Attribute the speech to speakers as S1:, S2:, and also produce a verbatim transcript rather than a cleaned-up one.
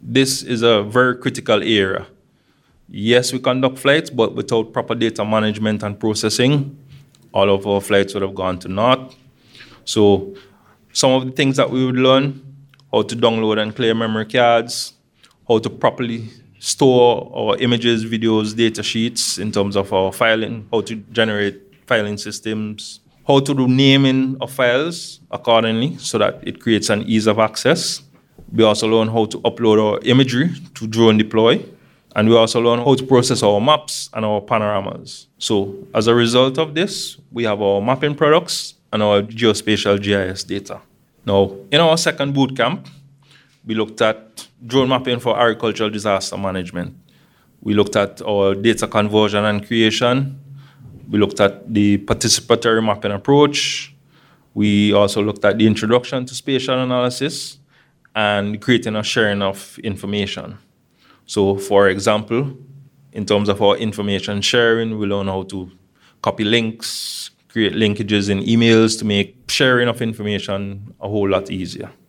S1: This is a very critical area. Yes, we conduct flights, but without proper data management and processing, all of our flights would have gone to naught. So some of the things that we would learn: how to download and clear memory cards, how to properly store our images, videos, data sheets in terms of our filing, how to generate filing systems, how to do naming of files accordingly so that it creates an ease of access. We also learn how to upload our imagery to Drone Deploy. And we also learn how to process our maps and our panoramas. So as a result of this, we have our mapping products and our geospatial G I S data. Now, in our second boot camp, we looked at drone mapping for agricultural disaster management. We looked at our data conversion and creation. We looked at the participatory mapping approach. We also looked at the introduction to spatial analysis and creating a sharing of information. So, for example, in terms of our information sharing, we learn how to copy links, create linkages in emails to make sharing of information a whole lot easier.